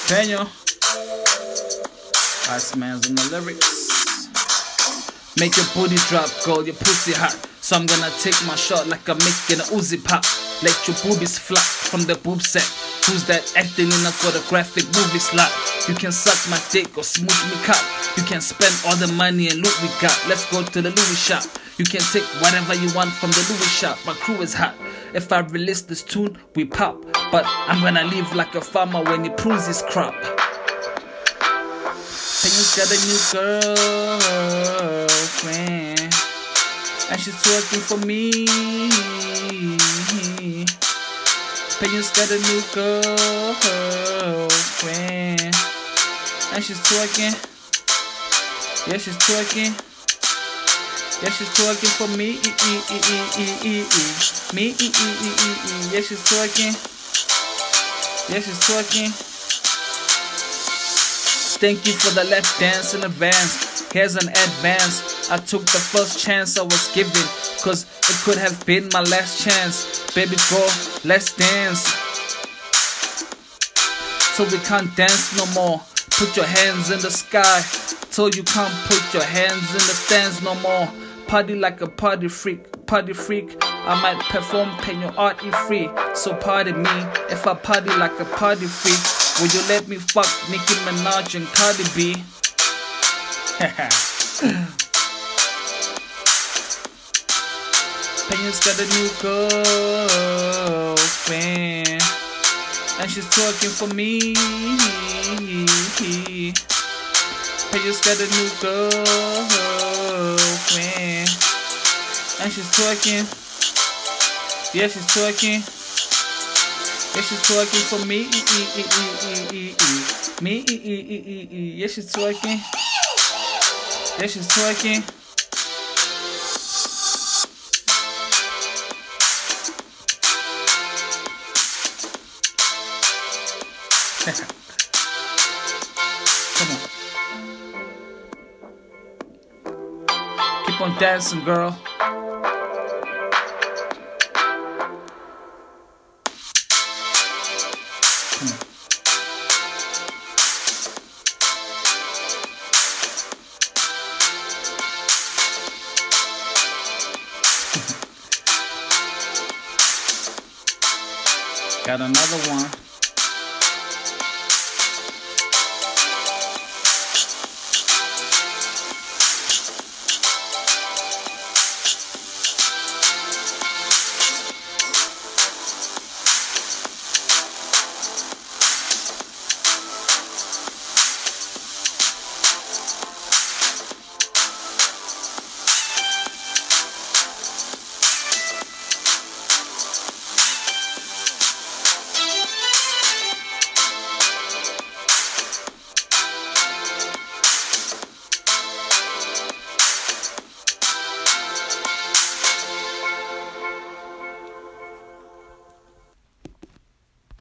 Peño. Ice man's on the lyrics. Make your booty drop, girl, your pussy hot. So I'm gonna take my shot like I'm making a Uzi pop. Let your boobies flop from the boob set. Who's that acting in a photographic movie slot? You can suck my dick or smooch me cock. You can spend all the money and loot we got. Let's go to the Louis shop. You can take whatever you want from the Louis shop. My crew is hot. If I release this tune, we pop. But I'm gonna live like a farmer when he prunes his crop. Peño's got a new girlfriend, and she's twerking for me. Peño's got a new girlfriend, and she's twerking. Yeah, she's twerking. Yeah, she's twerking for me. Me. Yeah, she's twerking. Yeah, she's twerking. Thank you for the lap dance in advance. Here's an advance. I took the first chance I was given, cause it could have been my last chance. Baby girl, let's dance till we can't dance no more. Put your hands in the sky till you can't put your hands in the stands no more. Party like a party freak. I might perform Peño arty free. So pardon me if I party like a party freak. Will you let me fuck Nicki Minaj and Cardi B? Peño's got a new girlfriend, and she's twerking for me. Peño's got a new girlfriend, and she's twerking. Yeah, she's twerking. Yeah, she's twerking for me. Me. Yeah, she's twerking. Yeah, she's twerking. Come on. Keep on dancing, girl. Come on. Got another one.